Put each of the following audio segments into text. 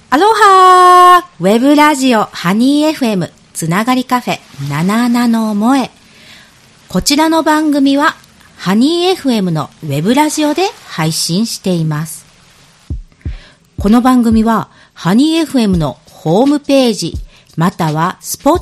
アロハー、ウェブラジオハニー FM つながりカフェ77の萌え。こちらの番組はハニー FM のウェブラジオで配信しています。この番組はハニー FM のホームページまたは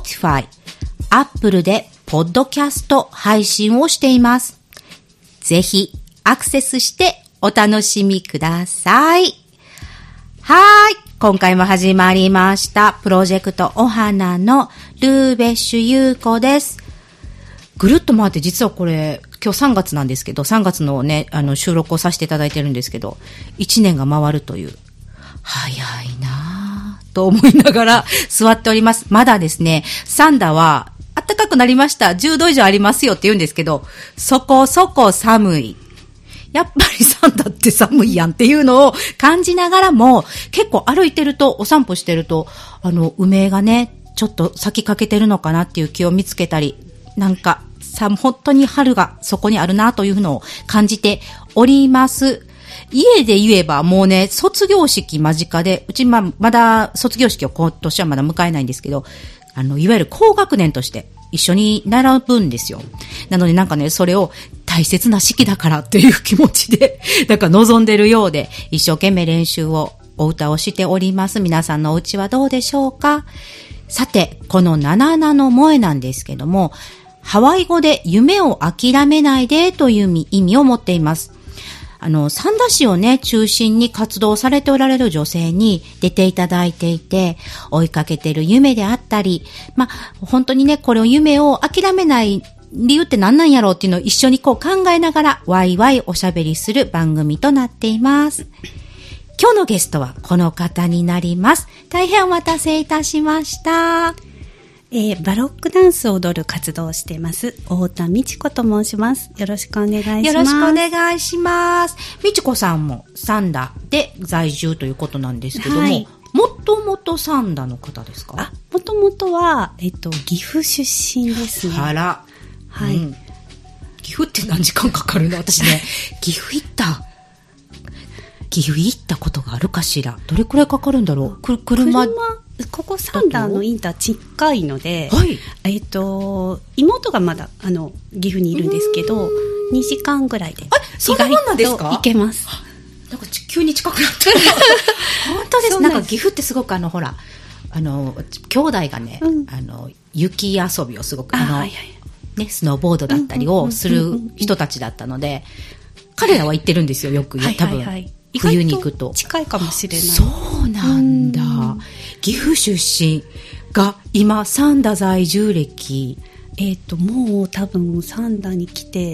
Spotify、Apple でポッドキャスト配信をしています。ぜひアクセスしてお楽しみください。はーい。今回も始まりました。プロジェクトお花のルーベッシュ優子です。ぐるっと回って実はこれ今日3月なんですけど、3月のね、収録をさせていただいてるんですけど、1年が回るという。早いなぁと思いながら座っております。まだですね、サンダは暖かくなりました。10度以上ありますよって言うんですけど、そこそこ寒い。やっぱりサンダって寒いやんっていうのを感じながらも、結構歩いてると、お散歩してると、梅がね、ちょっと咲きかけてるのかなっていう木を見つけたり、なんか、本当に春がそこにあるなというのを感じております。家で言えばもうね、卒業式間近で、うちまだ卒業式を今年はまだ迎えないんですけど、いわゆる高学年として一緒に並ぶんですよ。なのでなんかね、それを大切な式だからっていう気持ちで、なんか望んでるようで、一生懸命練習を、お歌をしております。皆さんのお家はどうでしょうか？さて、この77の萌えなんですけども、ハワイ語で夢を諦めないでという意味を持っています。サンダ市をね、中心に活動されておられる女性に出ていただいていて、追いかけてる夢であったり、本当にね、これを夢を諦めない理由って何なんやろうっていうのを一緒にこう考えながら、ワイワイおしゃべりする番組となっています。今日のゲストはこの方になります。大変お待たせいたしました。 バロックダンスを踊る活動をしています太田美智子と申します。よろしくお願いします。 よろしくお願いします。美智子さんもサンダで在住ということなんですけども、はい、もともとサンダの方ですか？ もともとは、岐阜出身ですね。 あら、はい、岐阜って何時間かかるの？私ね、岐阜行ったことがあるかしら。どれくらいかかるんだろう？車ここサンダーのインター近いので、 はい、 妹がまだ岐阜にいるんですけど、2時間ぐらいでそんなもんなんですか？ 行けます。 なんか急に近くなった本当です。なんか岐阜ってすごくほら兄弟がね、雪遊びをすごくね、スノーボードだったりをする人たちだったので、彼らは行ってるんですよ、よく。多分冬に行くと近いかもしれない。 そうなんだ。岐阜出身が今サンダ在住歴もう多分サンダに来て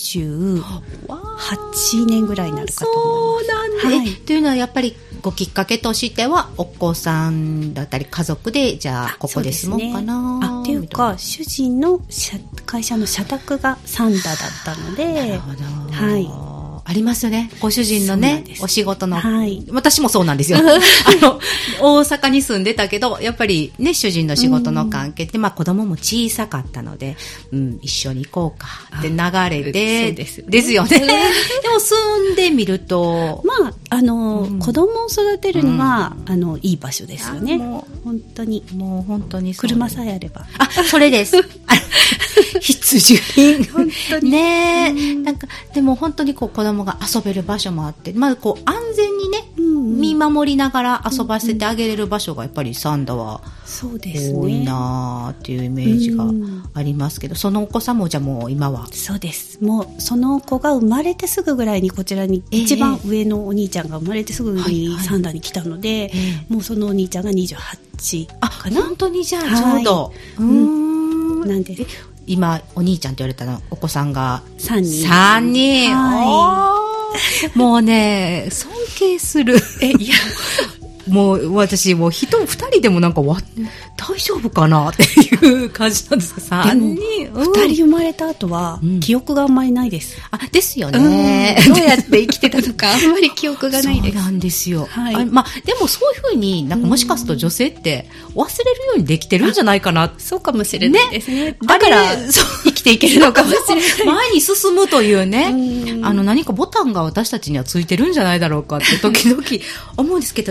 28年ぐらいになるかと思います。 そうなんで、というのはやっぱりごきっかけとしてはお子さんだったり家族でじゃあここで住もうかなっていうか、主人の会社の社宅がサンダだったので。 なるほど、はい、ありますよね、ご主人のねお仕事の、はい、私もそうなんですよ大阪に住んでたけどやっぱりね主人の仕事の関係で、子供も小さかったので、一緒に行こうかって流れでですよねでも住んでみると子供を育てるには、いい場所ですよね。本当に車さえあれば。 それです必需品本当にね、なんかでも本当に子供が遊べる場所もあって、安全にね、見守りながら遊ばせてあげれる場所がやっぱりサンダは多いなっていうイメージがありますけど、そのお子さんもじゃあもう今は？ そうです。もうその子が生まれてすぐぐらいにこちらに、一番上のお兄ちゃんが生まれてすぐにサンダに来たので、もうそのお兄ちゃんが28かな。 本当にじゃあちょうど、 なんで今お兄ちゃんって言われたのお子さんが 3 人、もうね尊敬する。いやもう私もう2人でもなんか大丈夫かなっていう感じなんですけど、3人 2人生まれた後は、記憶があんまりないです。 ですよね、 どうやって生きてたのかあんまり記憶がないです。 そうなんですよ、でもそういうふうになんかもしかすると女性って忘れるようにできてるんじゃないかな。 そうかもしれないですね。だから生きていけるのかもしれない。 前に進むというね、何かボタンが私たちにはついてるんじゃないだろうかって時々思うんですけど、じゃあ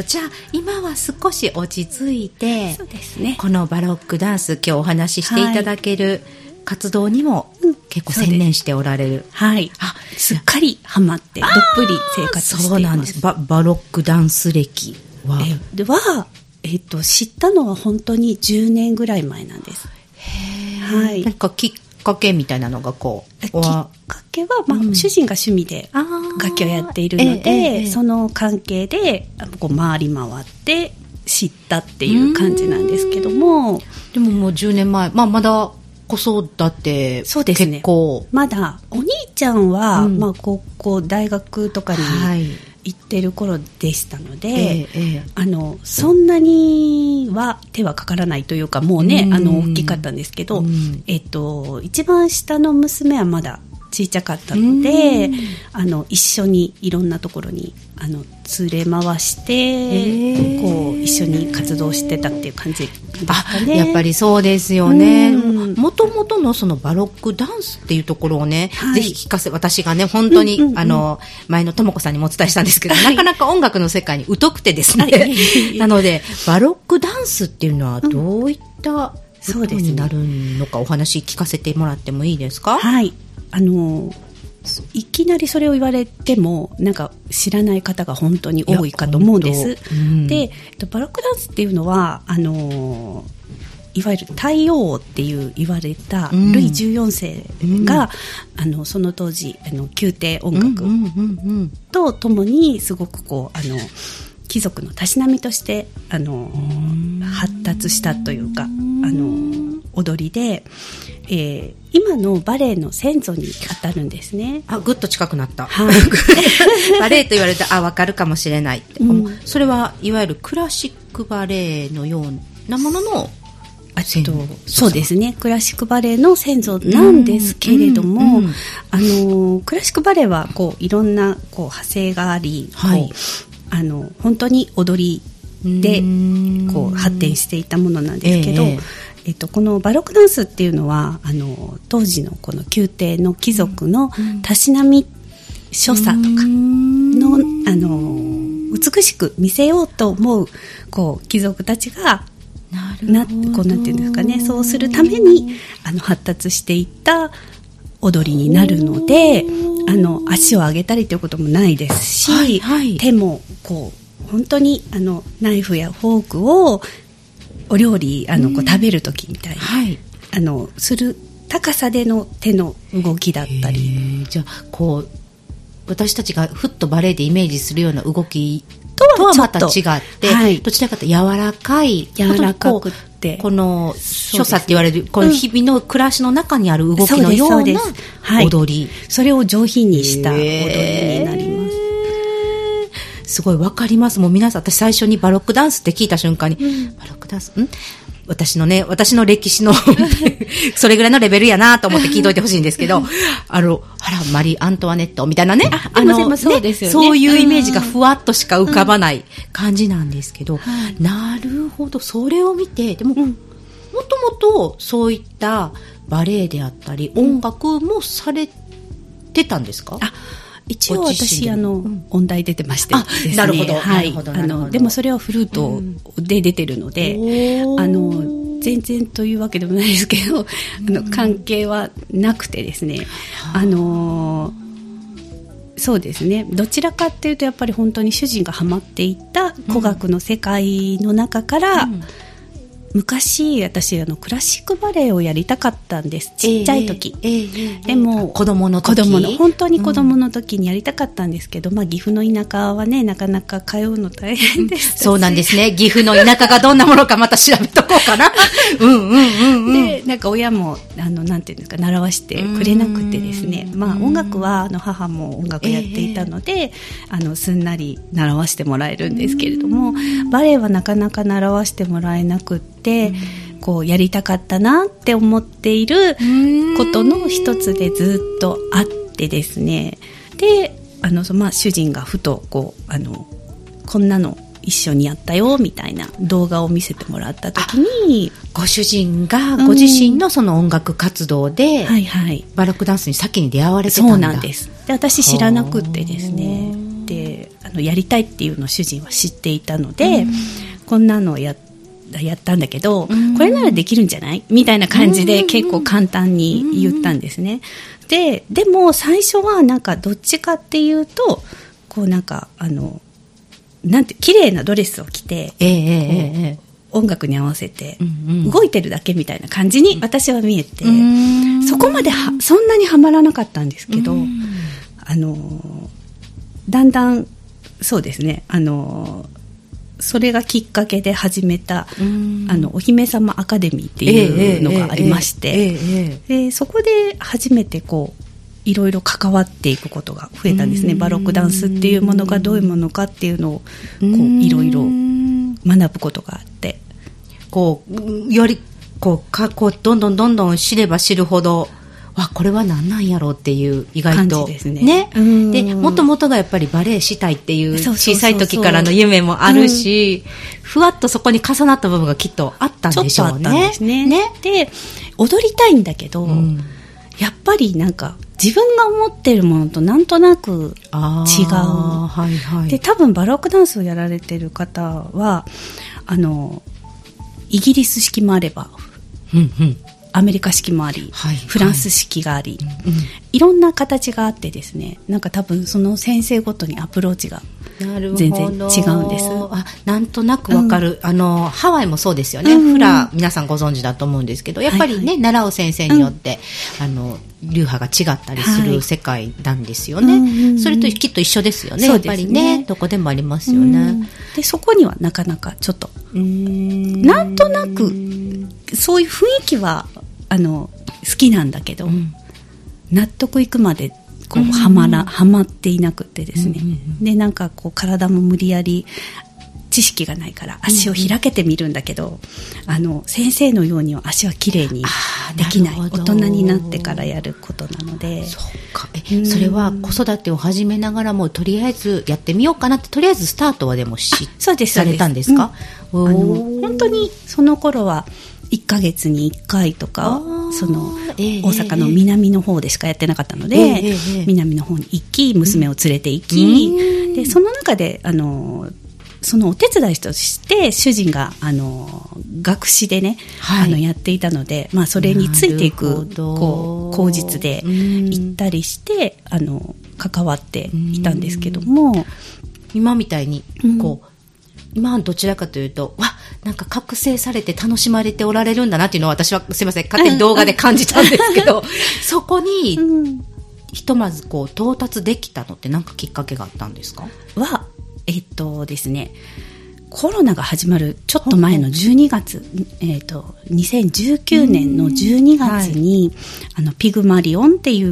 今は少し落ち着いて、 そうですね、 このバロックダンス、今日お話ししていただける活動にも結構専念しておられる。 はい。すっかりハマってどっぷり生活しています。 そうなんです。バロックダンス歴は知ったのは本当に10年ぐらい前なんです。 はい。なんかきっかけみたいなのがこう。きっかけは、主人が趣味で楽器をやっているので、その関係でこう回り回って知ったっていう感じなんですけども。 でももう10年前、まだ子育て、 そうですね、 結構まだお兄ちゃんは、高校大学とかに行ってる頃でしたので、そんなには手はかからないというか、もうね、大きかったんですけど、一番下の娘はまだ小さかったので、一緒にいろんなところに連れ回してこう一緒に活動してたっていう感じですかね。 やっぱりそうですよね。もともとのそのバロックダンスっていうところをね、ぜひ聞かせ、私がね本当に、前のともこさんにもお伝えしたんですけど、なかなか音楽の世界に疎くてですね、なのでバロックダンスっていうのはどういったことになるのか、お話聞かせてもらってもいいですか？ はい。いきなりそれを言われてもなんか知らない方が本当に多いかと思うんです。で、バロックダンスっていうのはいわゆる太陽って言われたルイ14世が、その当時宮廷音楽とともにすごくこう貴族のたしなみとして発達したというか踊りで、今のバレエの先祖に当たるんですね。 ぐっと近くなった、バレエと言われて分かるかもしれないって、それはいわゆるクラシックバレエのようなもののそうですね、クラシックバレエの先祖なんですけれども、クラシックバレエはこういろんなこう派生があり、本当に踊りでこう発展していたものなんですけど、このバロックダンスっていうのは当時のこの宮廷の貴族のたしなみ所作とかの、美しく見せようと思うこう貴族たちがこうなんていうんですかね、そうするために発達していった踊りになるので、足を上げたりということもないですし、手もこう本当にナイフやフォークをお料理こう食べる時みたいに、する高さでの手の動きだったり、 じゃあこう私たちがふっとバレエでイメージするような動きとはまた違って、どちらかというと柔らかくて、この所作って言われるこの日々の暮らしの中にある動きのような踊り、 それを上品にした踊りになります。 すごいわかります。もう皆さん、私最初にバロックダンスって聞いた瞬間に、バロックダンス私の歴史のそれぐらいのレベルやなと思って聞いといてほしいんですけど、マリー・アントワネットみたいなね、 そうですよね、 そういうイメージがふわっとしか浮かばない感じなんですけど、なるほど、それを見て、でも、もともとそういったバレエであったり、音楽もされてたんですか？ 一応私音大出てましてですね。 なるほど、 でもそれはフルートで出てるので、全然というわけでもないですけど、関係はなくてですね、そうですね、どちらかっていうとやっぱり本当に主人がハマっていった古楽の世界の中から、昔私クラシックバレエをやりたかったんです、ちっちゃい時、でも子供の本当に子供の時にやりたかったんですけど、岐阜の田舎はねなかなか通うの大変です、 そうなんですね。岐阜の田舎がどんなものかまた調べとこうかなでなんか親もなんていうんですか、習わしてくれなくてですね、音楽は母も音楽やっていたので、すんなり習わしてもらえるんですけれども、バレエはなかなか習わしてもらえなくて、こうやりたかったなって思っていることの一つでずっとあってですね、で主人がふとこんなの一緒にやったよみたいな動画を見せてもらった時に、 ご主人がご自身のその音楽活動で、バロックダンスに先に出会われてたんだ。 そうなんです。で私知らなくってですね、でやりたいっていうのを主人は知っていたので、こんなのをやったんだけど、これならできるんじゃないみたいな感じで結構簡単に言ったんですね。でも最初はなんかどっちかっていうとこうなんかなんて綺麗なドレスを着て、音楽に合わせて動いてるだけみたいな感じに私は見えて、そこまでそんなにはまらなかったんですけど、だんだんそうですね、それがきっかけで始めたお姫様アカデミーっていうのがありまして、でそこで初めてこういろいろ関わっていくことが増えたんですね。バロックダンスっていうものがどういうものかっていうのをこういろいろ学ぶことがあって、 こうよりこうどんどん知れば知るほど、これは何なんやろうっていう意外と感じですね。 でもともとがやっぱりバレエしたいっていう小さい時からの夢もあるし、ふわっとそこに重なった部分がきっとあったんでしょうね。ちょっとあったんですね。 で踊りたいんだけど、やっぱりなんか自分が思っているものとなんとなく違う、で多分バロックダンスをやられている方はイギリス式もあれば、アメリカ式もあり、フランス式があり、いろんな形があってですね、なんか多分その先生ごとにアプローチが全然違うんです。 なんとなくわかる、ハワイもそうですよね、フラ皆さんご存知だと思うんですけど、やっぱりね、習う先生によって、流派が違ったりする世界なんですよね。それときっと一緒ですよね、やっぱりね、どこでもありますよね。 でそこにはなかなかちょっとなんとなくそういう雰囲気は好きなんだけど、納得いくまでこうはまっていなくてですね、でなんかこう体も無理やり知識がないから足を開けてみるんだけど、先生のようには足はきれいにできない、大人になってからやることなので。 そうか。それは子育てを始めながらもとりあえずやってみようかなって、とりあえずスタートはでもされたんですか？ 本当にその頃は1ヶ月に1回とかその大阪の南の方でしかやってなかったので、南の方に行き娘を連れて行き、でその中でそのお手伝いとして主人が学士でね、やっていたので、それについていくこう口実で行ったりして関わっていたんですけども、 今みたいにこう、今はどちらかというとなんか覚醒されて楽しまれておられるんだなっていうのを私はすいません勝手に動画で感じたんですけど、そこにひとまずこう到達できたのって何かきっかけがあったんですか？ ですね、コロナが始まるちょっと前の12月、2019年の12月に、ピグマリオンっていう、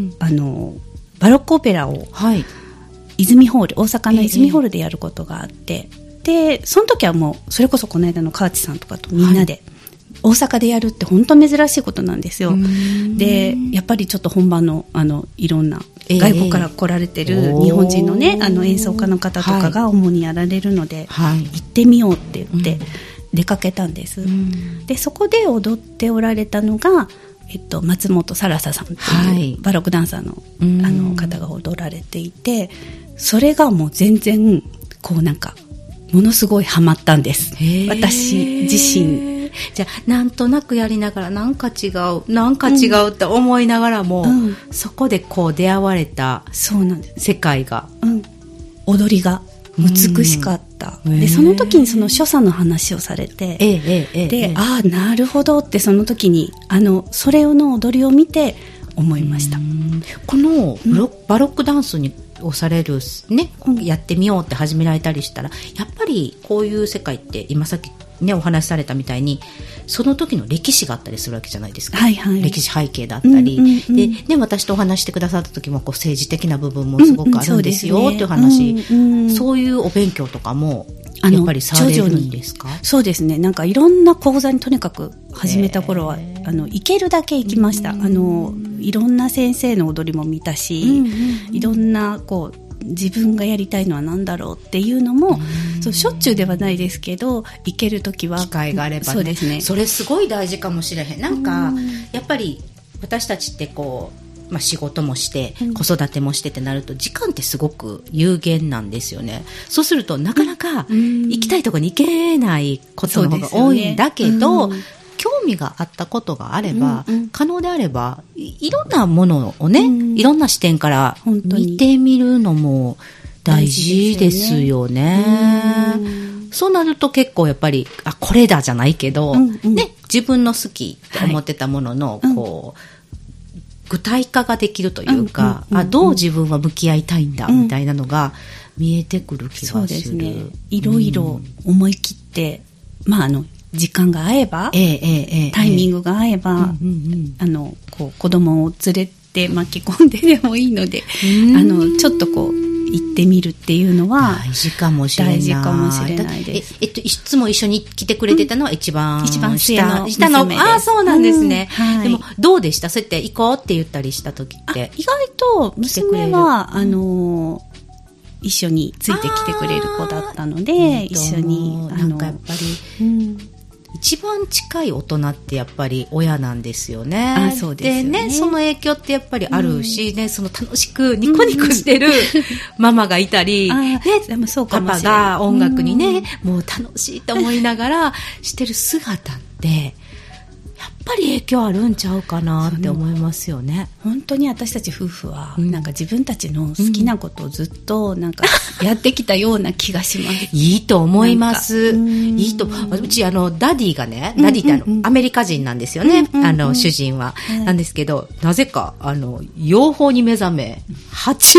バロックオペラを、泉ホール、大阪の泉ホールでやることがあって、でその時はもうそれこそこの間の河内さんとかとみんなで、大阪でやるって本当珍しいことなんですよ。でやっぱりちょっと本場のいろんな外国から来られてる日本人のね、演奏家の方とかが主にやられるので、行ってみようって言って出かけたんです、でそこで踊っておられたのが、松本さらささんというバロックダンサーの、方が踊られていて、それがもう全然こうなんかものすごいハマったんです、私自身。 じゃあなんとなくやりながらなんか違うって思いながらも、そこでこう出会われた世界が、 踊りが美しかった、でその時にその所作の話をされて、でなるほどってその時にそれの踊りを見て思いました。 このバロックダンスをされる、ね、やってみようって始められたりしたら、やっぱりこういう世界って今さっきねお話しされたみたいにその時の歴史があったりするわけじゃないですか、歴史背景だったり、で私とお話してくださった時もこう政治的な部分もすごくあるんですよっていう話、そういうお勉強とかもやっぱりされるんですか？ そうですね、なんかいろんな講座にとにかく始めた頃は行けるだけ行きました。いろんな先生の踊りも見たし、いろんなこう自分がやりたいのは何だろうっていうのも、しょっちゅうではないですけど行けるときは機会があればね、 そうですね、 それすごい大事かもしれへん。なんかやっぱり私たちってこう仕事もして、子育てもしてってなると、時間ってすごく有限なんですよね。そうすると、なかなか行きたいところに行けないことの方が多いんだけど、興味があったことがあれば、可能であれば、いろんなものをね、いろんな視点から見てみるのも大事ですよね。そうなると結構やっぱり、これだじゃないけど、ね、自分の好きと思ってたものの、こう、具体化ができるというか、どう自分は向き合いたいんだ、みたいなのが見えてくる気がする。そうですね。 いろいろ思い切って、時間が合えば、タイミングが合えば、こう子供を連れて巻き込んででもいいので、ちょっとこう、行ってみるっていうのは大事かもしれない。 大事かもしれないです。 いつも一緒に来てくれてたのは一番下の娘です。 そうなんですね。でも、どうでした？そうやって行こうって言ったりした時って。 意外と娘は、一緒についてきてくれる子だったので、一緒に、 なんかやっぱり、一番近い大人ってやっぱり親なんですよね。 そうですよね。 でね、その影響ってやっぱりあるし、ね、その楽しくニコニコしてるママがいたり、ね、 でもそうかもパパが音楽にね、もう楽しいと思いながらしてる姿って、やっぱり影響あるんちゃうかなって思いますよね。 本当に私たち夫婦は、なんか自分たちの好きなことをずっとなんかやってきたような気がします。 いいと思います。いいと。うちダディがね、ダディってアメリカ人なんですよね。主人は。なんですけど、なぜか養蜂に目覚め、蜂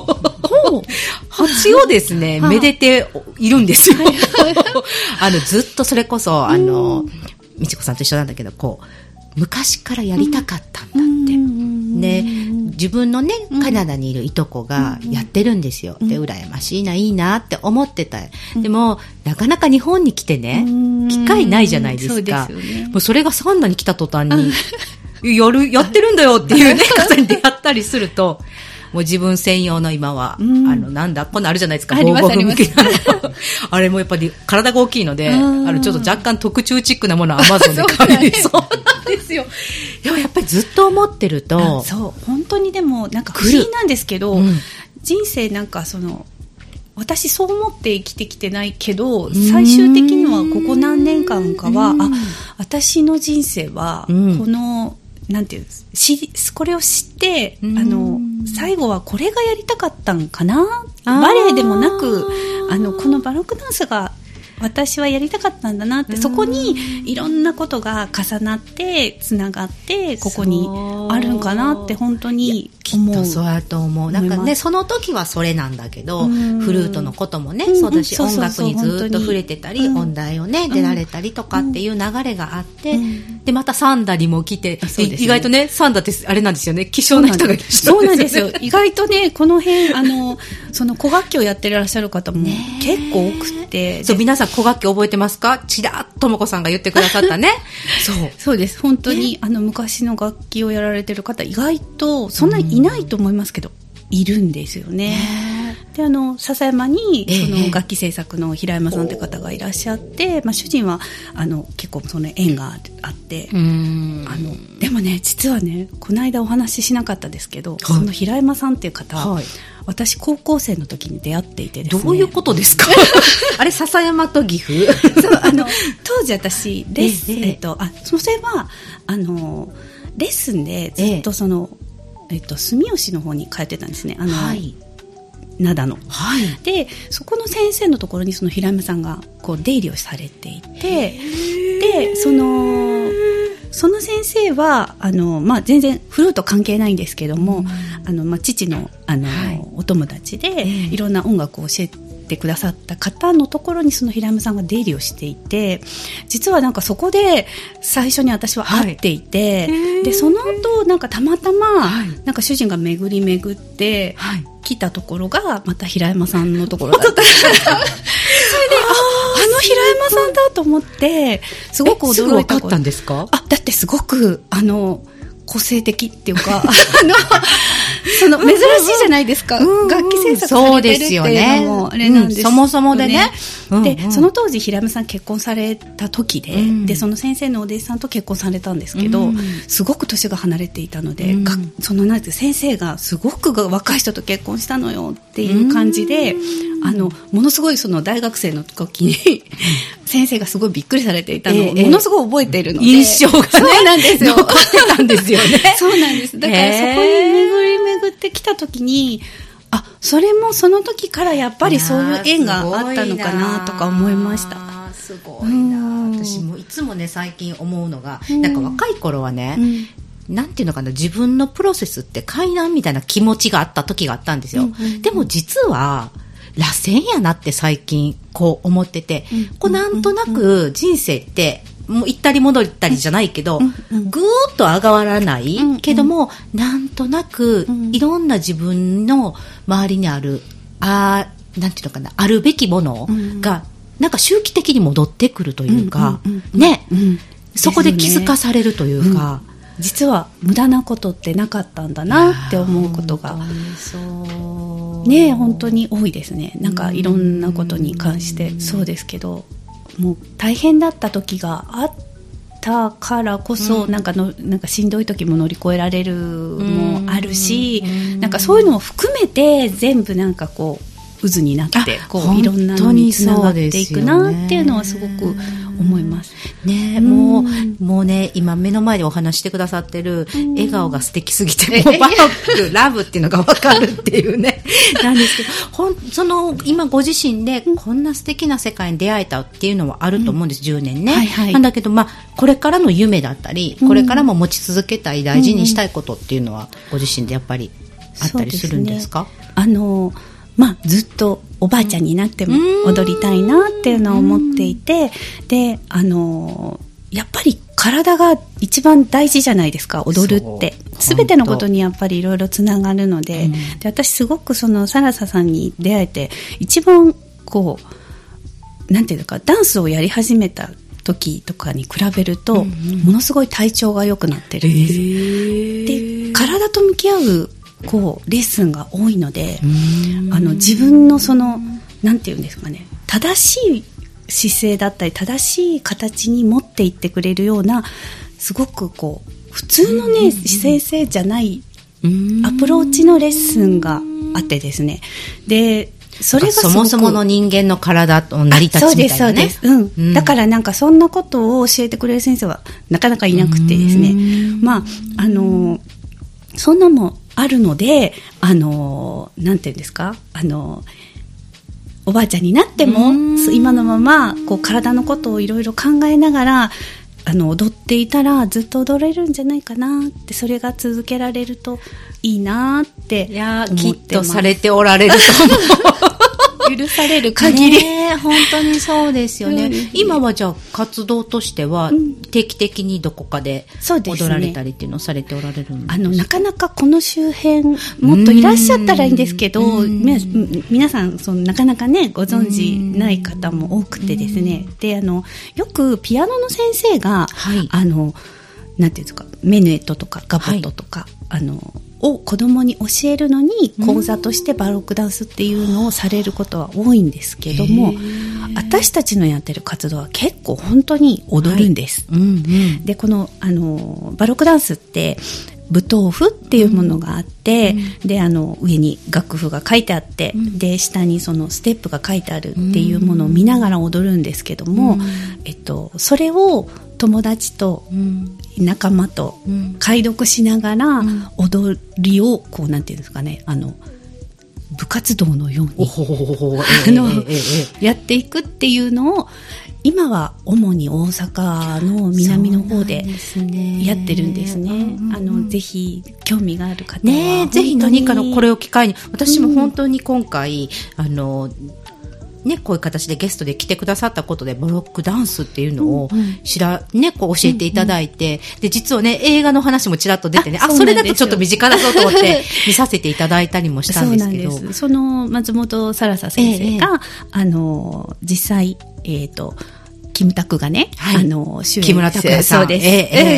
をですね、めでているんですよ。ずっとそれこそみちこさんと一緒なんだけど、こう昔からやりたかったんだって、で自分のねカナダにいるいとこがやってるんですよ。で羨ましいな、いいなって思ってた。でもなかなか日本に来てね、機会ないじゃないですか。もうそれがサンダに来た途端にやってるんだよっていうね方に出会ったりすると、もう自分専用の今は、なんだ、こんなあるじゃないですか、防護服向けなの。あれもやっぱり体が大きいので、ちょっと若干特注チックなものはアマゾンで買いそうなんですよ。でもやっぱりずっと思ってると。 そう、本当にでも、なんか不思議なんですけど、人生なんか私そう思って生きてきてないけど、最終的にはここ何年間かは、私の人生は、この、なんていうんです、これを知って、最後はこれがやりたかったんかな、バレエでもなく、このバロックダンスが私はやりたかったんだなって、そこにいろんなことが重なってつながってここにあるんかなって本当に思う。 きっとそうやと思う。なんかね、その時はそれなんだけど、フルートのこともね、そうだし、音楽にずっと触れてたり、音大をね、出られたりとかっていう流れがあって、で、またサンダにも来て、意外とね、サンダってあれなんですよね、希少な人がいらっしゃるんですよね。そうなんですよ。 意外とね、この辺、その古楽器をやってらっしゃる方も結構多くて。 そう、皆さん古楽器覚えてますか？ちらっともこさんが言ってくださったね。 そうです。本当に、昔の楽器をやられてる方、意外と、そんなにいないと思いますけど、いるんですよね。で、笹山に、その楽器制作の平山さんって方がいらっしゃって、主人は、結構その縁があって、でもね、実はね、この間お話ししなかったですけど、その平山さんっていう方、私高校生の時に出会っていてですね。 どういうことですか？あれ、笹山と岐阜？ そう、当時私、それは、レッスンでずっと住吉の方に通ってたんですね。灘の。で、そこの先生のところにその平山さんがこう出入りをされていて、で、その先生は全然フルート関係ないんですけども、父のお友達でいろんな音楽を教えてくださった方のところにその平山さんが出入りをしていて、実はなんかそこで最初に私は会っていて、でその後なんかたまたまなんか主人が巡り巡って来たところがまた平山さんのところだった。それで平山さんだと思ってすごく驚いた。 すぐ分かったんですか？ だってすごく個性的っていうか珍しいじゃないですか。楽器制作されてるっていうのもあれなんですよね。 そもそもでね。 で、その当時平山さん結婚された時で、で、その先生のお弟子さんと結婚されたんですけど、すごく年が離れていたので、なんて先生がすごく若い人と結婚したのよっていう感じで、ものすごいその大学生の時に、先生がすごいびっくりされていたのをものすごい覚えているので、 印象がね、 そうなんですよ。 残ってたんですよね。 そうなんです。だからそこに巡り巡ってきた時に、それもその時からやっぱりそういう縁があったのかなとか思いました。 すごいな。私もいつもね、最近思うのが、なんか若い頃はね、なんていうのかな、自分のプロセスって階段みたいな気持ちがあった時があったんですよ。でも実は、螺旋やなって最近こう思ってて、こうなんとなく人生ってもう行ったり戻ったりじゃないけど、ぐーっと上がらないけども、なんとなくいろんな自分の周りにあるなんていうのかな、あるべきものがなんか周期的に戻ってくるというか、ね、そこで気づかされるというか、 実は無駄なことってなかったんだなって思うことがね、本当に多いですね。なんかいろんなことに関してそうですけど、もう大変だった時があったからこそ、なんかしんどい時も乗り越えられるもあるし、なんかそういうのを含めて全部なんかこう渦になってこういろんなのにつながっていくなっていうのはすごく思いますね。もうね、今目の前でお話してくださってる笑顔が素敵すぎて、もうバロックラブっていうのが分かるっていうねなんですけど、今ご自身でこんな素敵な世界に出会えたっていうのはあると思うんです。10年ね、なんだけど、これからの夢だったり、これからも持ち続けたい、大事にしたいことっていうのはご自身でやっぱりあったりするんですか？ ずっとおばあちゃんになっても踊りたいなっていうのを思っていて、で、やっぱり体が一番大事じゃないですか、踊るって。すべてのことにやっぱりいろいろつながるので、で、私すごくそのサラサさんに出会えて、一番こう、なんていうか、ダンスをやり始めた時とかに比べると、ものすごい体調が良くなってるんです。で、体と向き合うこうレッスンが多いので、自分のそのなんていうんですかね、正しい姿勢だったり正しい形に持っていってくれるような、すごくこう普通のね、先生じゃないアプローチのレッスンがあってですね、でそれがすごくそもそもの人間の体と成り立ちみたいなね。 そうです、だからなんかそんなことを教えてくれる先生はなかなかいなくてですね、そんなもあるので、なんていうんですか、おばあちゃんになっても、今のままこう体のことをいろいろ考えながら踊っていたらずっと踊れるんじゃないかなって、それが続けられるといいなって思ってます。 きっとされておられると思う許される限り、 本当にそうですよね。今はじゃあ活動としては定期的にどこかで踊られたりっていうのをされておられるんですか？ なかなかこの周辺もっといらっしゃったらいいんですけど、皆さんなかなかねご存知ない方も多くてですね、でよくピアノの先生が、なんていうんですか、メヌエットとかガボットとか、を子供に教えるのに講座としてバロックダンスっていうのをされることは多いんですけども、私たちのやってる活動は結構本当に踊るんです、でこの、バロックダンスって舞踏譜っていうものがあって、で上に楽譜が書いてあって、で下にそのステップが書いてあるっていうものを見ながら踊るんですけども、それを友達と仲間と解読しながら踊りをこうなんていうんですかね、部活動のようにやっていくっていうのを今は主に大阪の南の方でやってるんですね。ぜひ興味がある方はね、ぜひ何かのこれを機会に、私も本当に今回こういう形でゲストで来てくださったことでバロックダンスっていうのをこう教えていただいて、で実はね映画の話もちらっと出てね、それだとちょっと身近だぞと思って見させていただいたりもしたんですけど、 その松本サラサ先生が、実際キムタクがね、 はい、 主演。 木村拓哉さん。 そうです。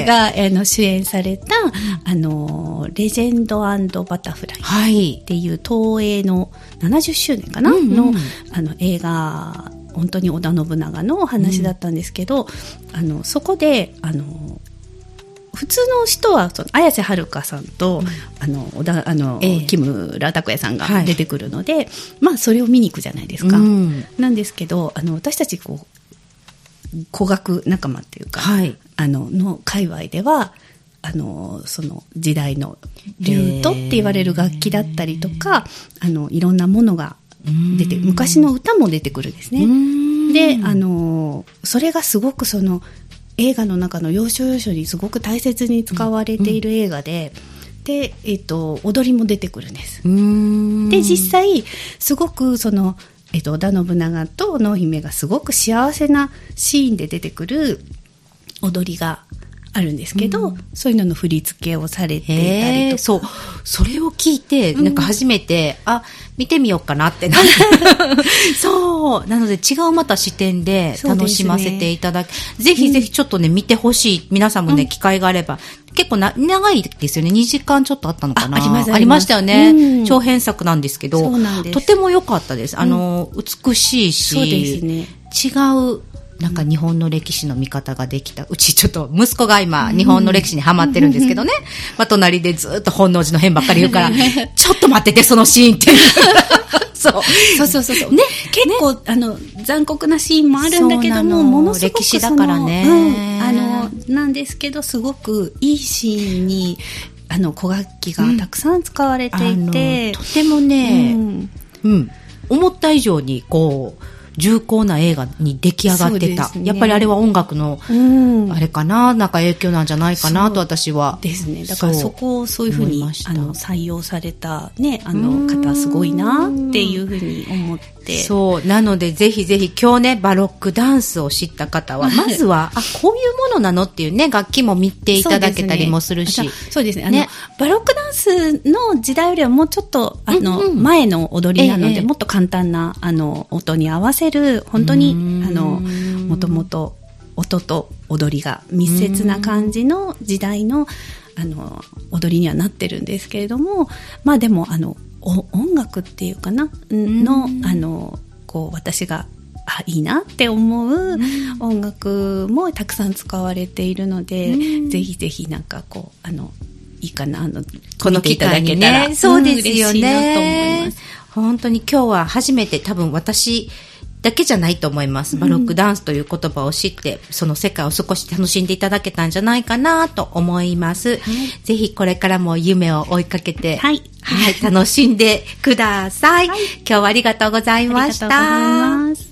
が、主演された、レジェンド&バタフライっていう東映の70周年かな、の、映画、本当に織田信長のお話だったんですけど、そこで、普通の人は綾瀬はるかさんと、木村拓哉さんが出てくるので、まあそれを見に行くじゃないですか。なんですけど私たち工学仲間っていうか、の界隈ではその時代のリュートって言われる楽器だったりとかいろんなものが出て昔の歌も出てくるんですね。でそれがすごく映画の中の要所要所にすごく大切に使われている映画で、で、踊りも出てくるんです。で、実際、すごく織田信長と濃姫がすごく幸せなシーンで出てくる踊りがあるんですけど、そういうのの振り付けをされていたりとか。 それを聞いて、なんか初めて、見てみようかなってなそう。なので違うまた視点で楽しませていただき、ぜひぜひちょっとね、見てほしい。皆さんもね、機会があれば。結構長いですよね。2時間ちょっとあったのかな。ありましたよね。長編作なんですけど、とても良かったです。美しいし、そうですね、違う、なんか日本の歴史の見方ができた。うちちょっと息子が今日本の歴史にハマってるんですけどね。まあ隣でずっと本能寺の変ばっかり言うから、ちょっと待ってて、そのシーンって。そう。 ね、結構、残酷なシーンもあるんだけども、ものすごく歴史だからね。 なんですけど、すごくいいシーンに、古楽器がたくさん使われていて。 とてもね、思った以上に、重厚な映画に出来上がってた。やっぱりあれは音楽の、あれかな、なんか影響なんじゃないかなと私は。 ですね。だからそこをそういうふうに採用されたね、方すごいなっていうふうに思って。 そう。なのでぜひぜひ今日ね、バロックダンスを知った方は、まずは、こういうものなのっていうね、楽器も見ていただけたりもするし。 そうですね。バロックダンスの時代よりはもうちょっと、前の踊りなので、もっと簡単な、音に合わせる本当にもともと音と踊りが密接な感じの時代の踊りにはなってるんですけれども、まあでも音楽っていうかなの私がいいなって思う音楽もたくさん使われているので、ぜひぜひなんかいいかなこの機会にね、そうですよね。 嬉しいなと思います。 本当に今日は初めて多分私だけじゃないと思います。バロックダンスという言葉を知って、その世界を少し楽しんでいただけたんじゃないかなと思います。ぜひこれからも夢を追いかけて、楽しんでください。今日はありがとうございました。 ありがとうございます。